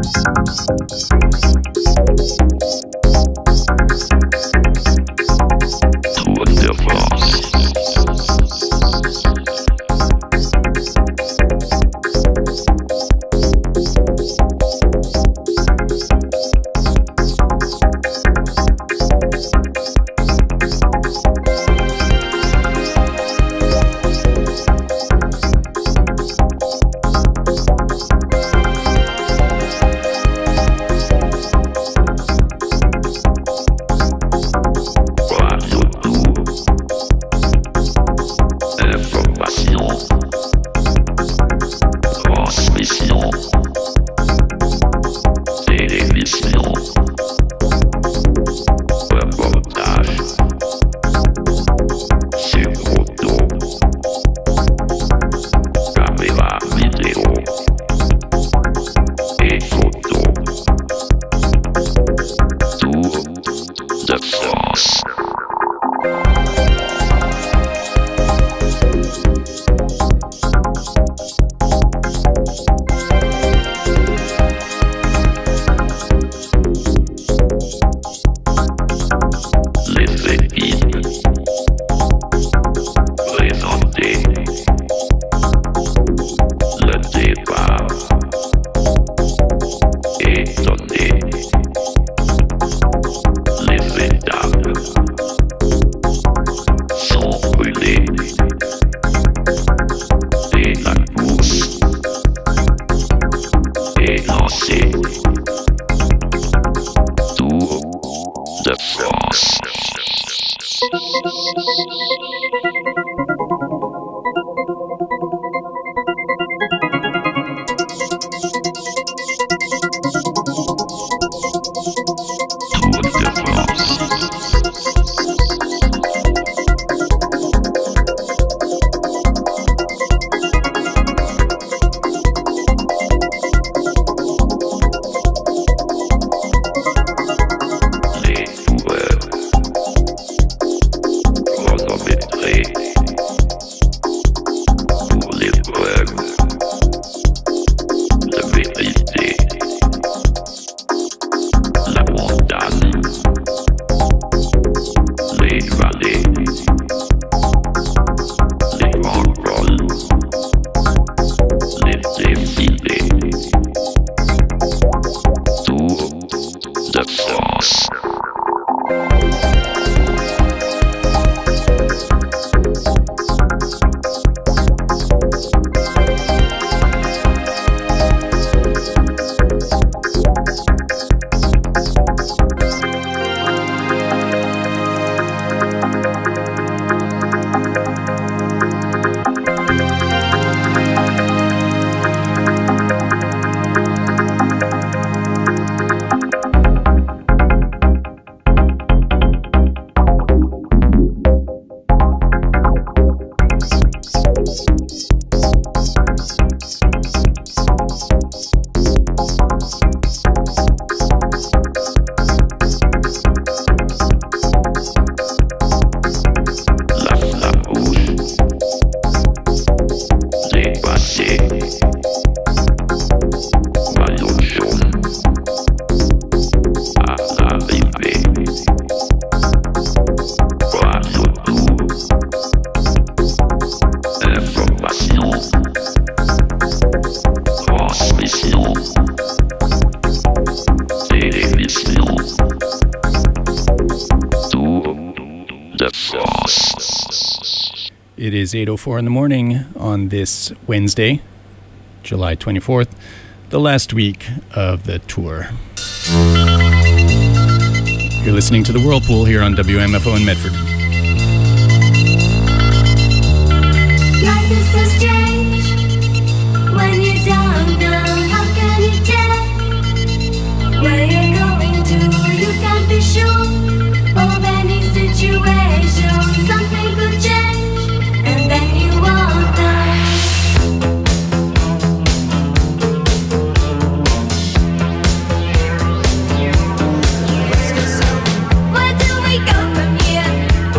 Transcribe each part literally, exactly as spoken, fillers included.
It is eight oh four in the morning on this Wednesday, July twenty-fourth, the last week of the tour. You're listening to The Whirlpool here on W M F O in Medford. Life is so strange when you don't know how can you tell where you're going to. You can't be sure of any situation. Something could change and then you won't know. Where do we go from here?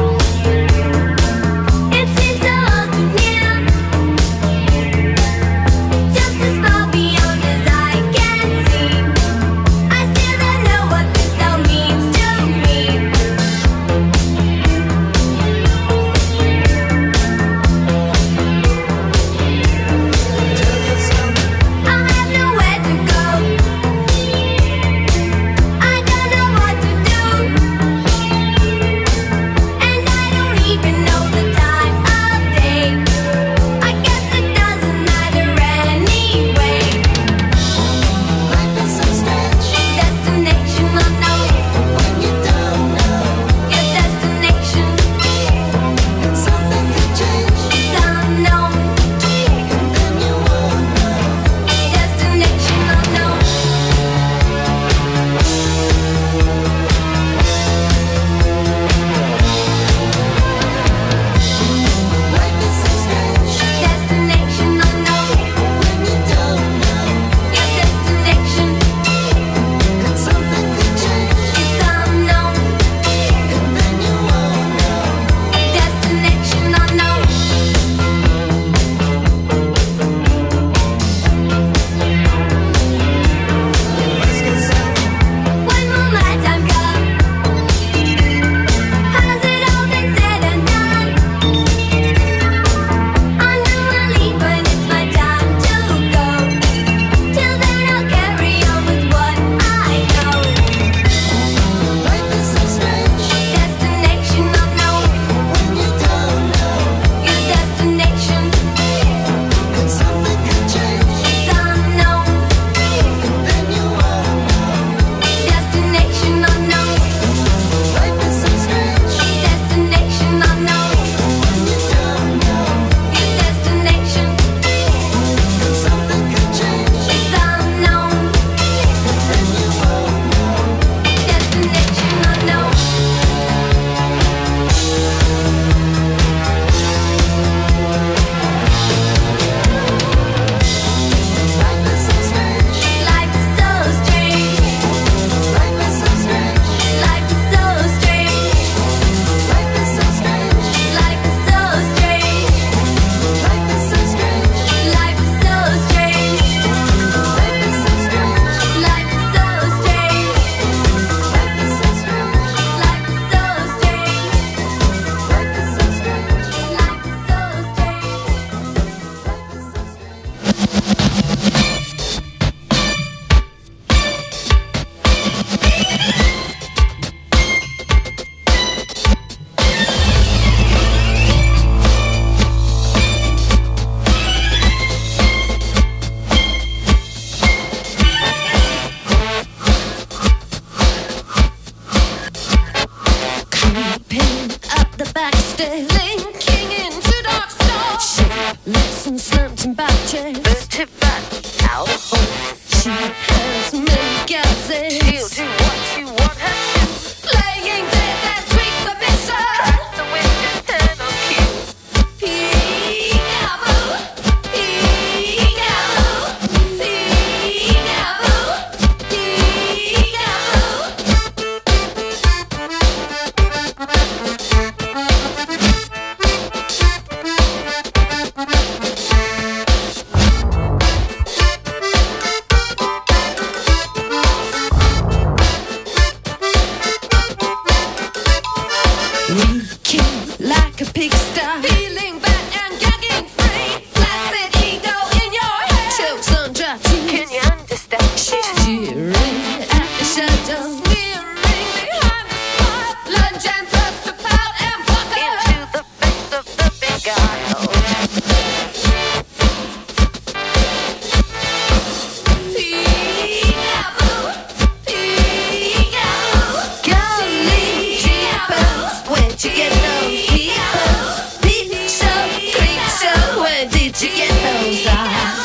As many girls as She'll do what you want her to. playing dead and sweet submission. Tries to win your eternal cue. Peekaboo, peekaboo, peekaboo, Reeking like a pigsty, feeling bad and gagging free. Flaccid ego in your head, chokes on dry teeth. Can you understand? She's jeering at the shadows, sneering behind the smile. Lunge and thrust to pout and buckle Into the face of the big aisle. Peekaboo, peekaboo, golly jeepers, where'd you get those peepers? Peep show, creep show, where did you get those eyes?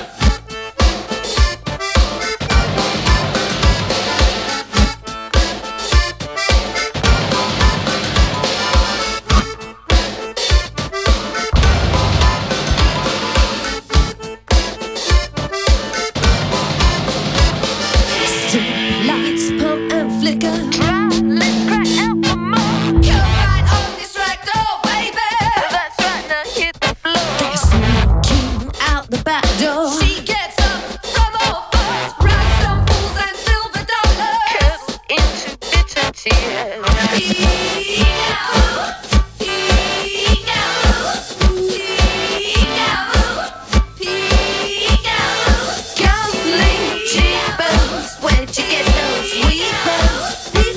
Lights pump and flicker. Let's crack out the more. Come right on this track, oh baby. That's right, now hit the floor. They're sneaking out the back door. She gets up from all fours, rhinestone pools and silver dollars. Curdled into bitter tears. Peekaboo, peekaboo, peekaboo, peekaboo. Gambling jeepers, where'd you get those weepers? Peep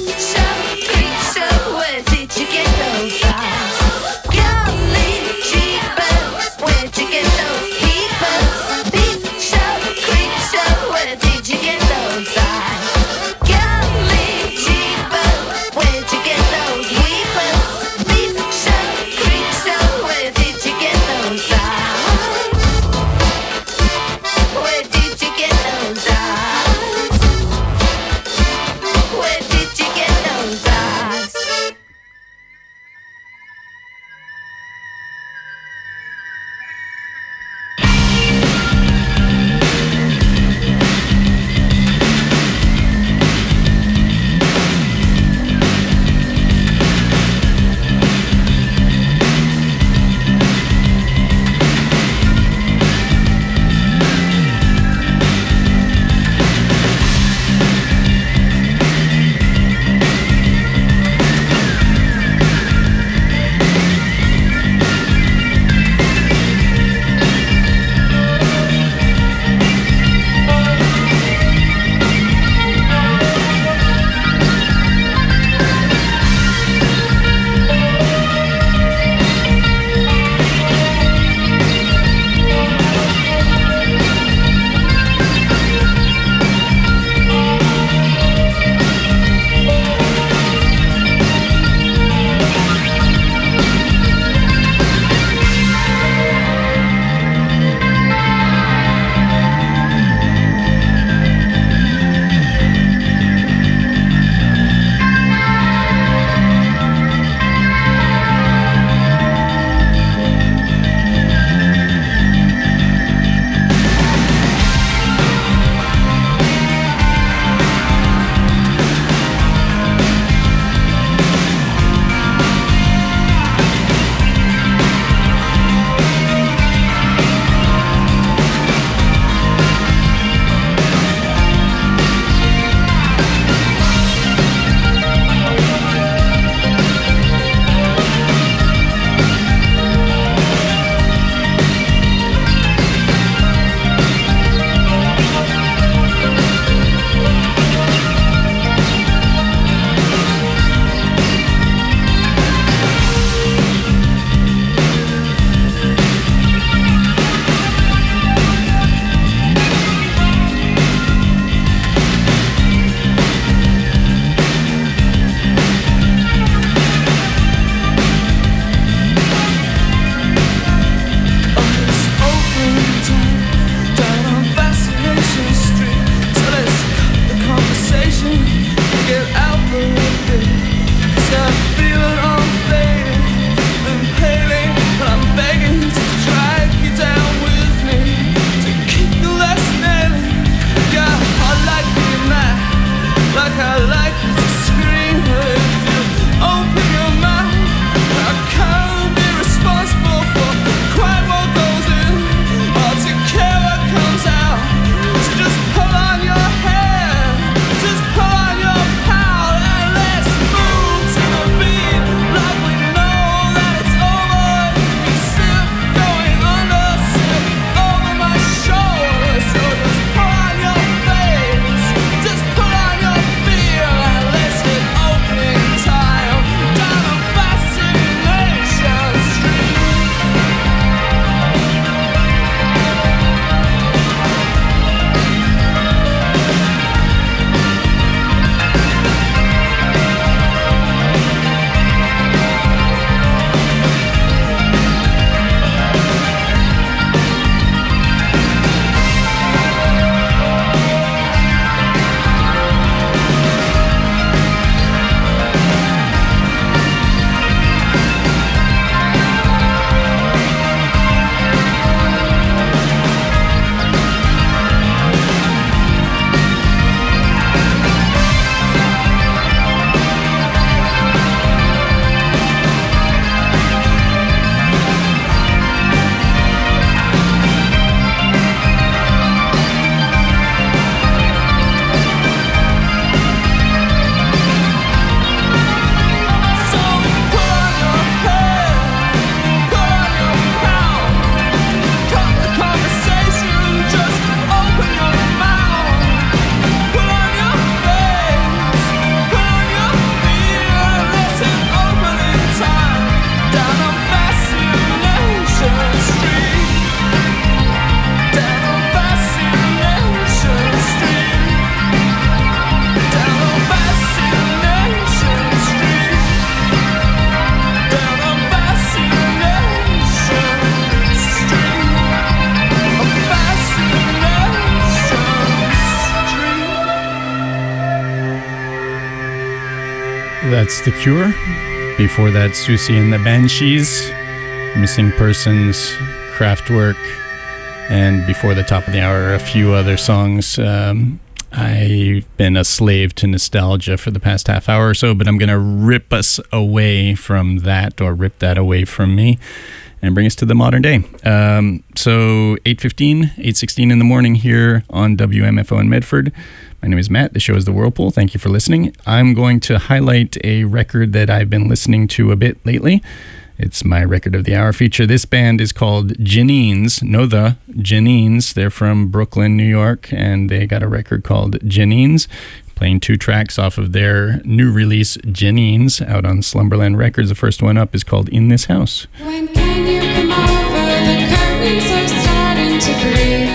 That's The Cure. Before that, Susie and the Banshees, Missing Persons, Kraftwerk, and before the top of the hour, a few other songs. Um, I've been a slave to nostalgia for the past half hour or so, but I'm going to rip us away from that, or rip that away from me, and bring us to the modern day. Um, so eight fifteen, eight sixteen in the morning here on W M F O in Medford. My name is Matt. The show is The Whirlpool. Thank you for listening. I'm going to highlight a record that I've been listening to a bit lately. It's my Record of the Hour feature. This band is called Janines. No, the Janines. They're from Brooklyn, New York, and they got a record called Janines, playing two tracks off of their new release, Janines, out on Slumberland Records. The first one up is called In This House. When can you come over? The curtains are starting to breathe.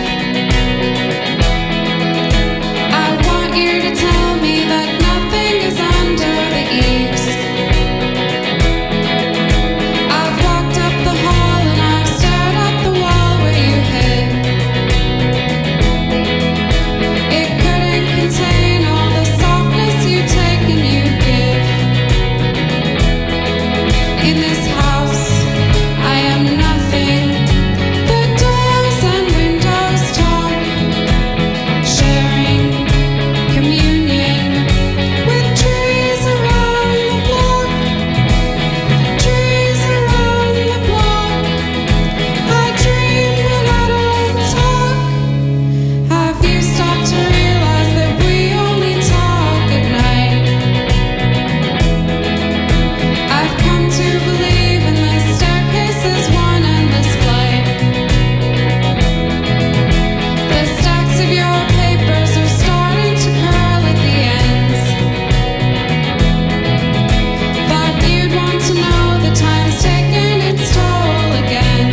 I want you to tell me that nothing is under the eaves. I've walked up the hall and I've stared at the wall where you hid. It couldn't contain all the softness you take and you give. In this house, I am nothing. The doors and windows talk, sharing communion with trees around the block. Trees around the block. I dream but I don't talk. Have you stopped to realize that we only talk at night? I've come to believe in this staircase is one endless flight. The stacks of your papers are starting to curl at the ends. Thought you'd want to know the time's taken its toll again.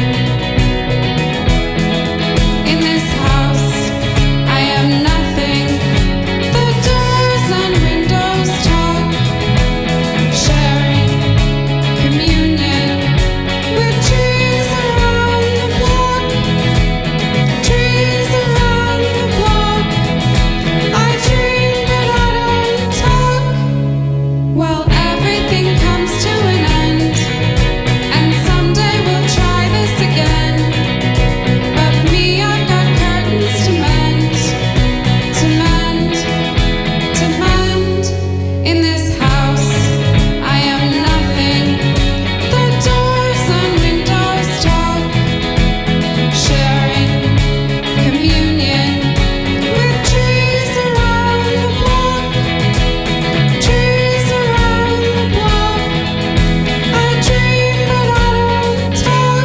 In this house, I am nothing. The doors and windows talk, sharing communion with trees around the block. Trees around the block. I dream but I don't talk. Well, everything comes to an end, and someday we'll try this again. But me, I've got curtains to mend, to mend, to mend. In this house, I am nothing. The doors and windows talk, sharing communion with trees around the block. Trees around the block. I dream but I don't talk.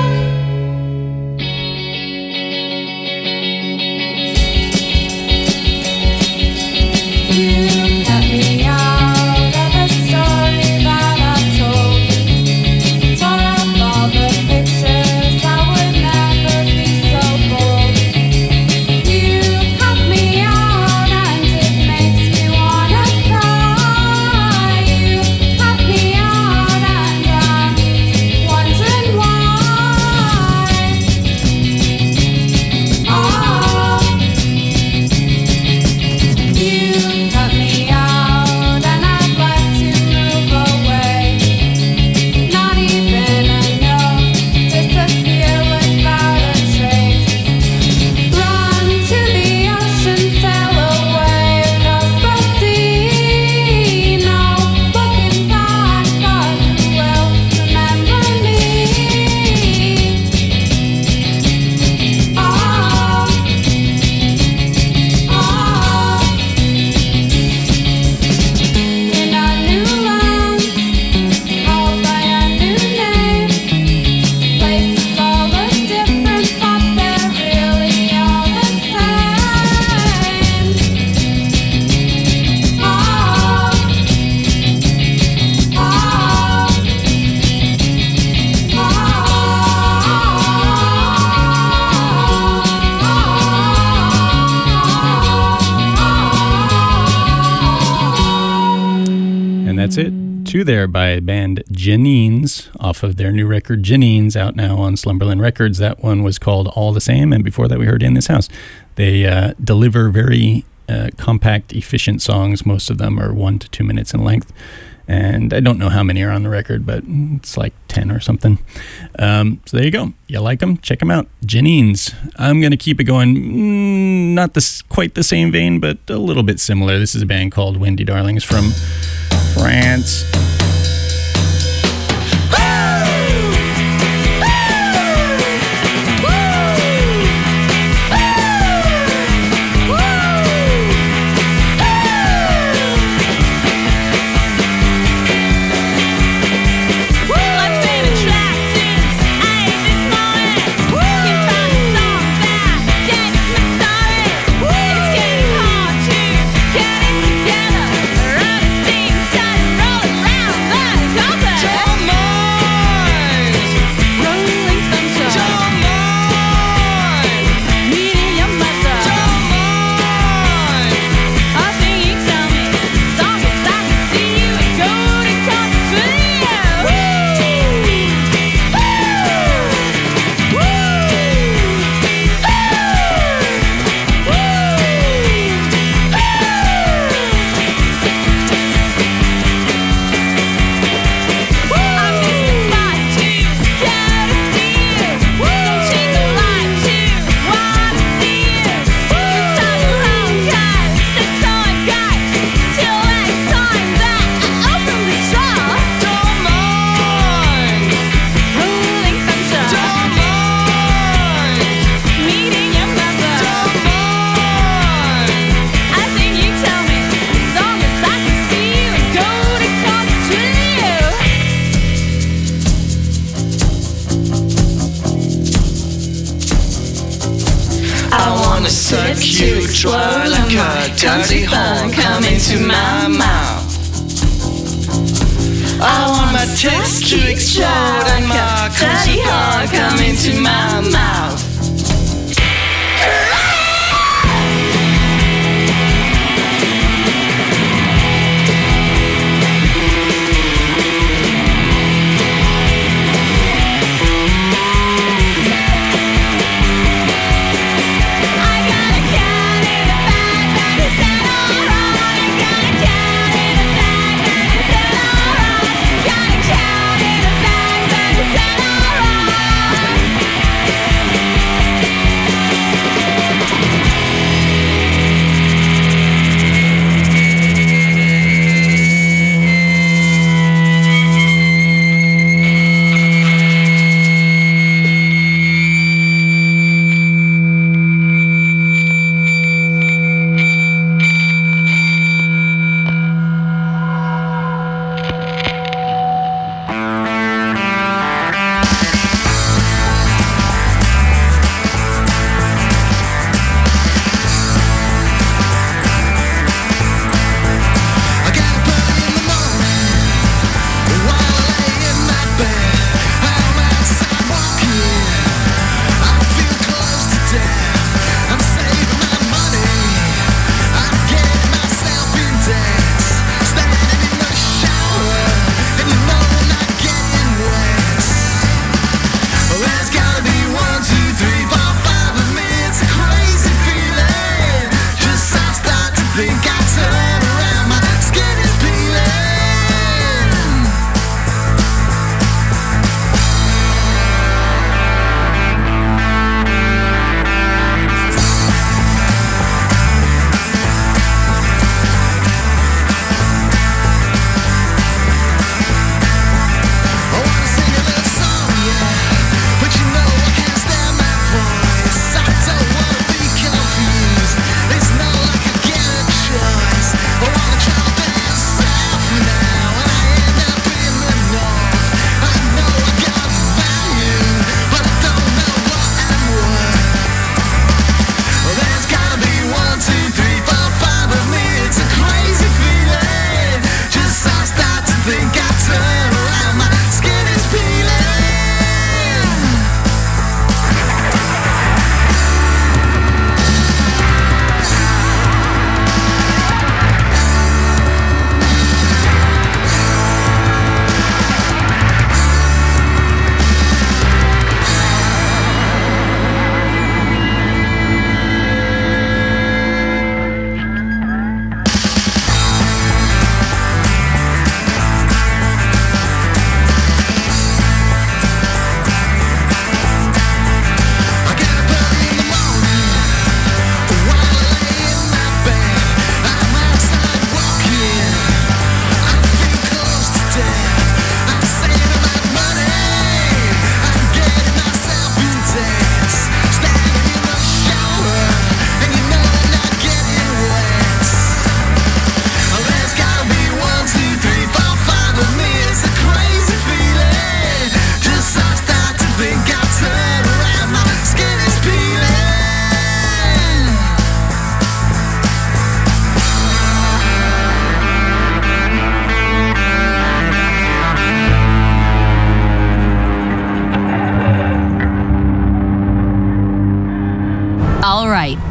You cut me out of the story that I told. Tore up all the pictures, I would never be so bold. You cut me out and it makes me wanna cry. You cut me out and I'm wondering why. Oh, you cut me out and I'd like to move away. Not even a note, disappear without a trace. Run to the ocean, sail away across the sea. No looking back, but who will remember me? Oh, oh. In a new land, called by a new name, places all look different, but they're really all the same. Oh, And that's it. Two there by band Janines off of their new record Janines, out now on Slumberland Records. That one was called All the Same, and before that we heard In This House. They uh, deliver very uh, compact, efficient songs. Most of them are one to two minutes in length, And I don't know how many are on the record, but it's like ten or something. Um, so there you go. You like them? Check them out. Janines. I'm going to keep it going. Mm, not this quite the same vein, but a little bit similar. This is a band called Windy Darlings from France. Dirty horn coming to my mouth. I want my tits to explode and my dirty horn coming to my mouth. Alright.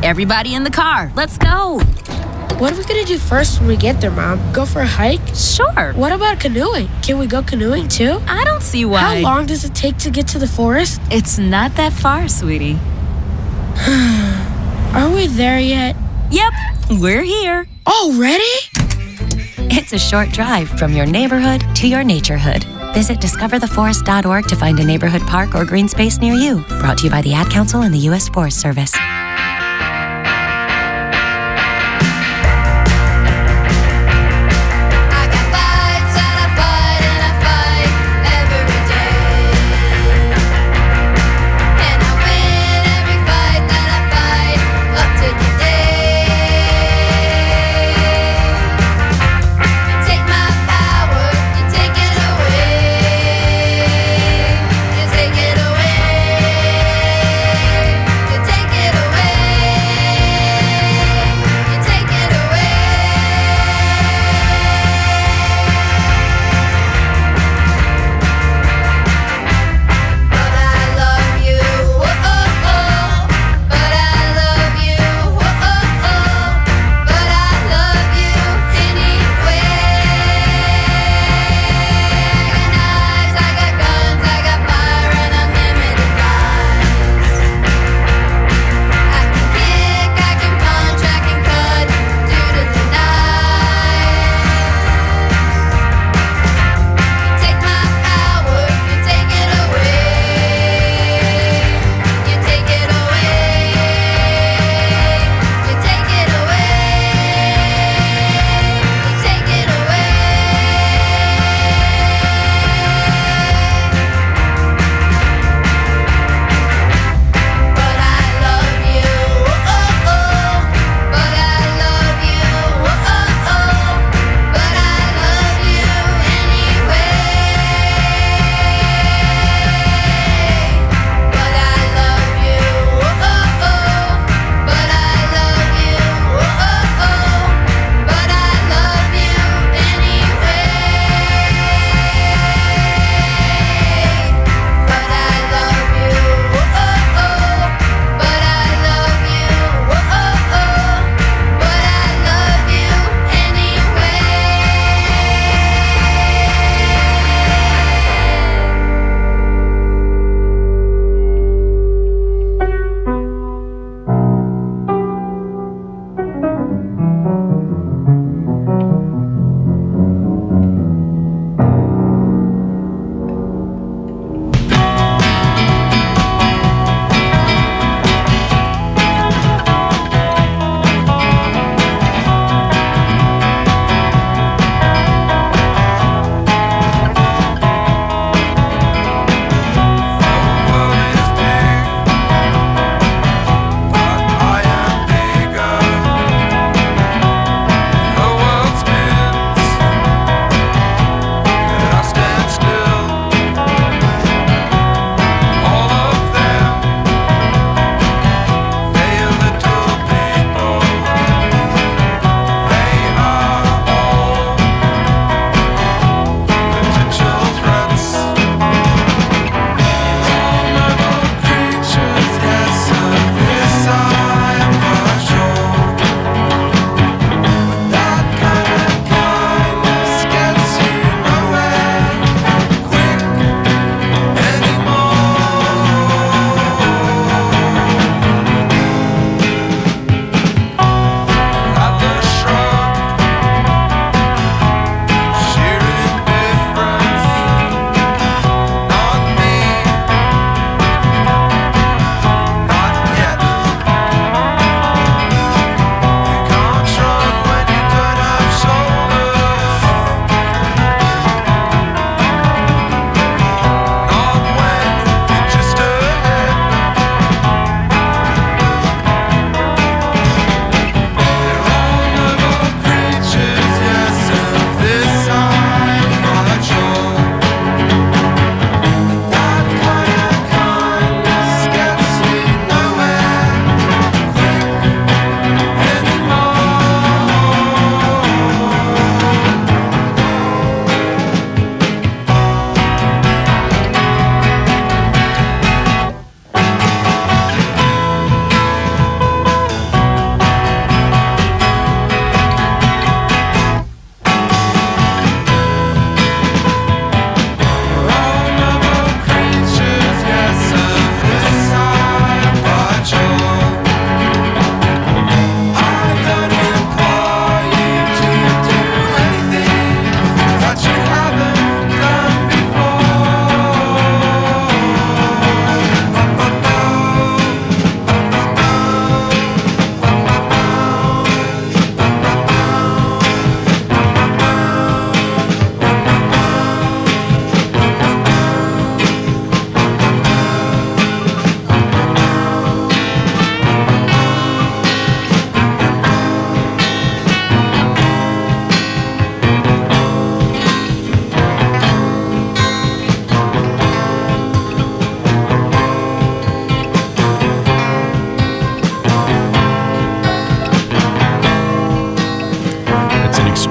Everybody in the car, let's go. What are we gonna do first when we get there, Mom? Go for a hike? Sure. What about canoeing? Can we go canoeing too? I don't see why. How long does it take to get to the forest? It's not that far, sweetie. Are we there yet? Yep, we're here. Already? It's a short drive from your neighborhood to your naturehood. Visit discover the forest dot org to find a neighborhood park or green space near you. Brought to you by the Ad Council and the U S Forest Service. Take it away.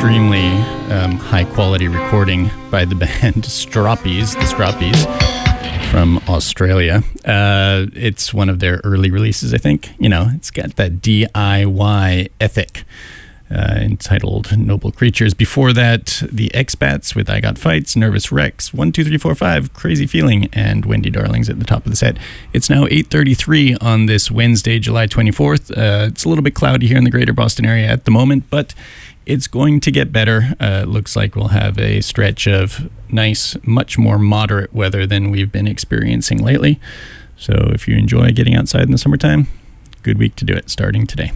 extremely um, high-quality recording by the band Stroppies, the Stroppies, from Australia. Uh, it's one of their early releases, I think. You know, it's got that D I Y ethic. Uh, entitled Noble Creatures. Before that, the Expats with I Got Fights, Nervous Wrecks, one two three four five, Crazy Feeling, and Wendy Darlings at the top of the set. It's now eight thirty-three on this Wednesday, July twenty-fourth. Uh, it's a little bit cloudy here in the greater Boston area at the moment, but it's going to get better. Uh, it looks like we'll have a stretch of nice, much more moderate weather than we've been experiencing lately. So if you enjoy getting outside in the summertime, good week to do it, starting today.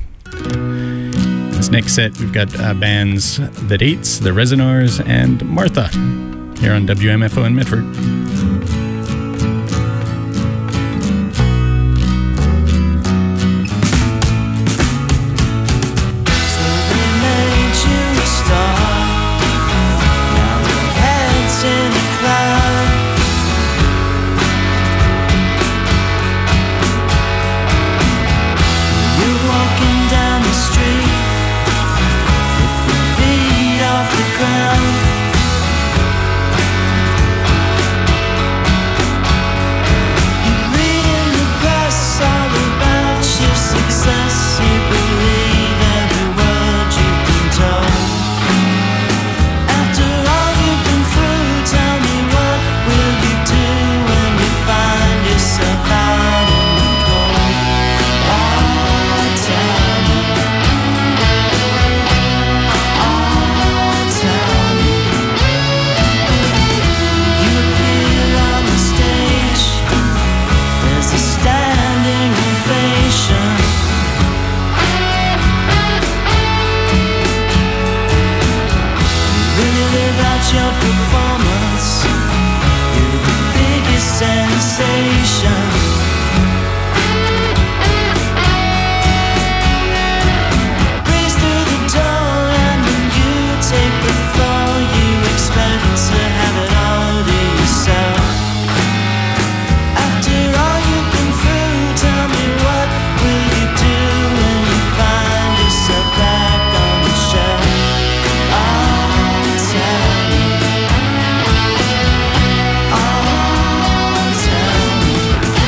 This next set, we've got uh, bands The Dates, The Resonars, and Martha here on W M F O in Medford. Oh,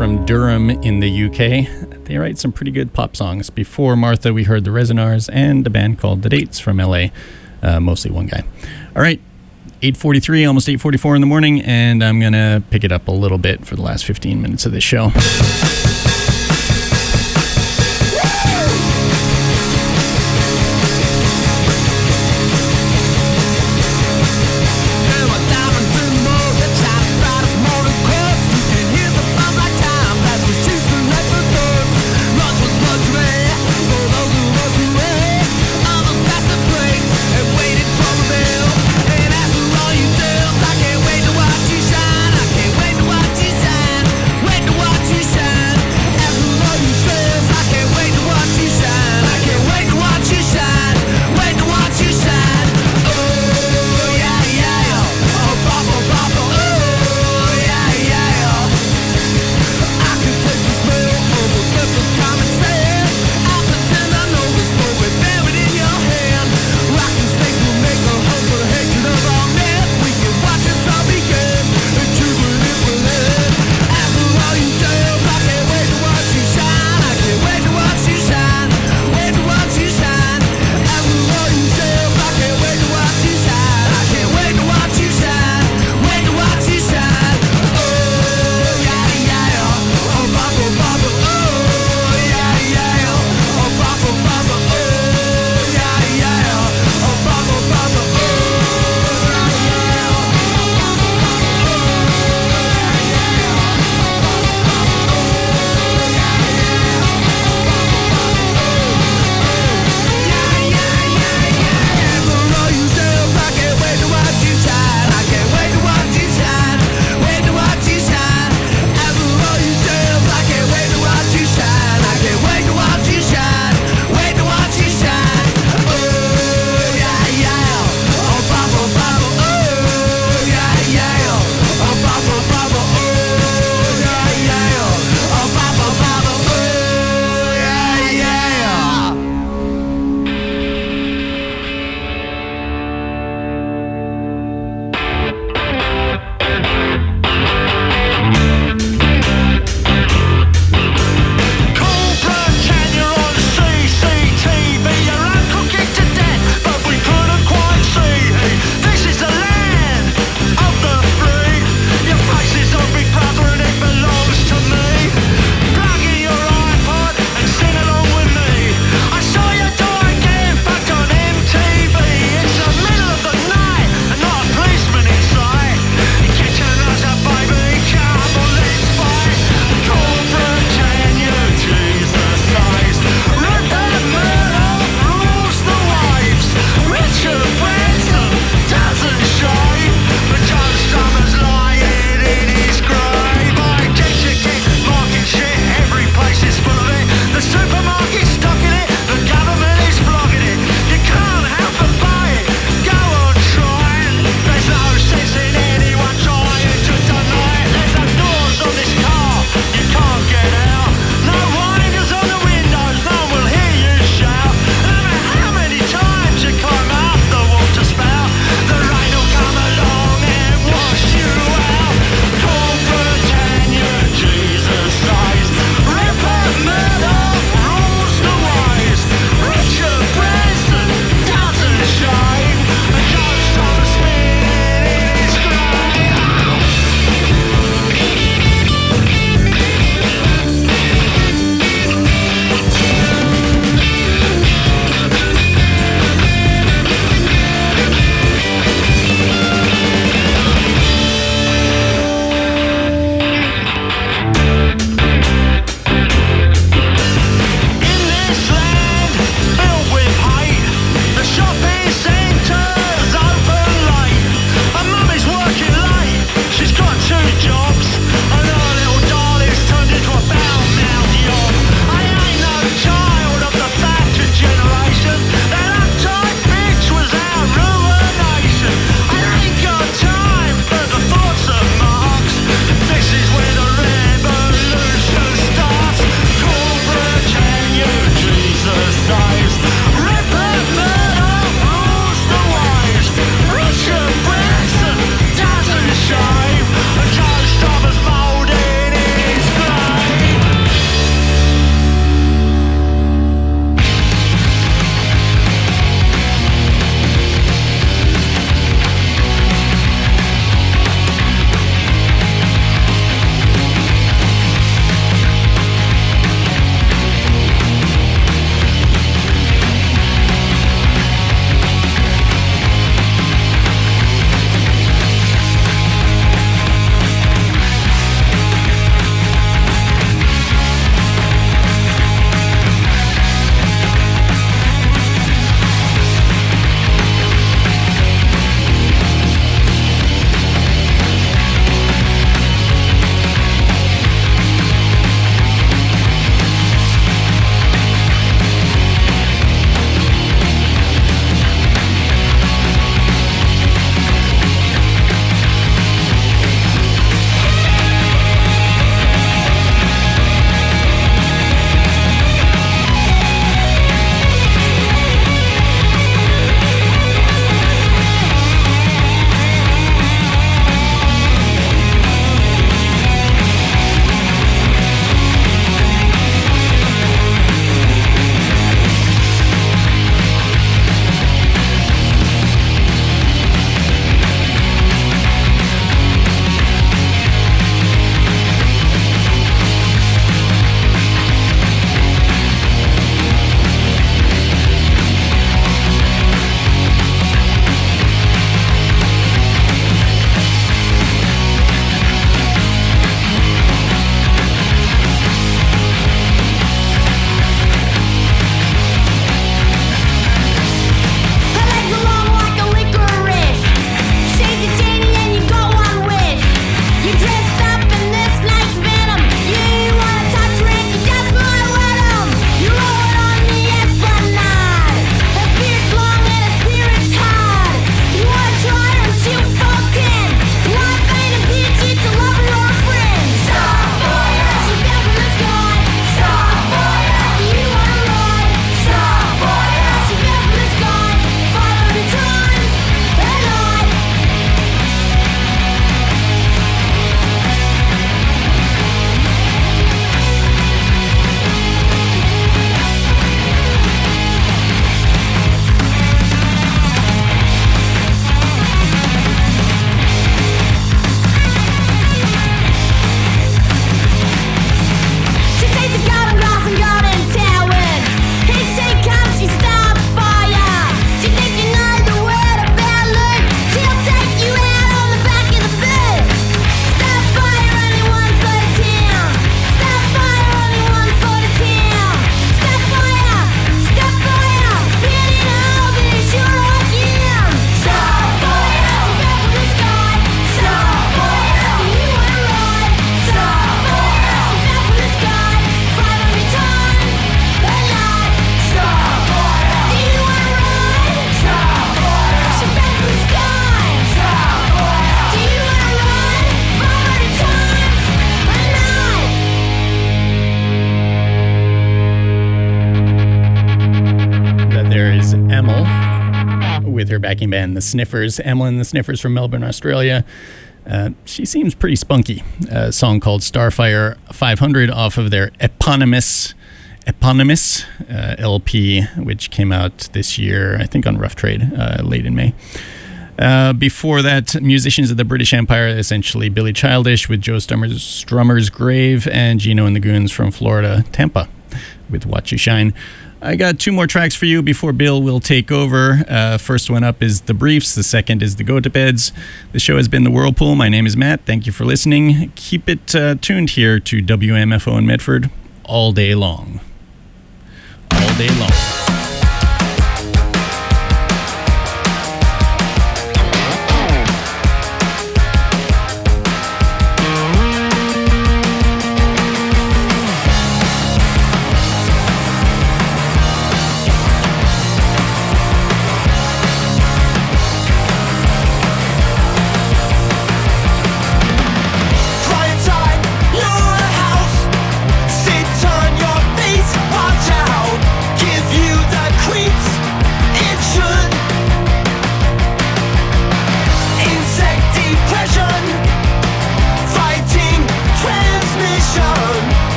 from Durham in the U K. They write some pretty good pop songs. Before Martha, we heard the Resonars and a band called The Dates from L A. Uh, mostly one guy. All right, eight forty-three, almost eight forty-four in the morning, and I'm going to pick it up a little bit for the last fifteen minutes of this show. Wait to watch you shine. Amel with her backing band, The Sniffers. Amel and The Sniffers from Melbourne, Australia. Uh, she seems pretty spunky. A song called Starfire five hundred off of their eponymous eponymous uh, L P, which came out this year, I think on Rough Trade, uh, late in May. Uh, before that, Musicians of the British Empire, essentially Billy Childish with Joe Strummer's, Strummer's Grave, and Gino and the Goons from Florida, Tampa, with Watch You Shine. I got two more tracks for you before Bill will take over. Uh, first one up is The Briefs. The second is The Go-To-Beds. The show has been The Whirlpool. My name is Matt. Thank you for listening. Keep it uh, tuned here to W M F O in Medford all day long. All day long.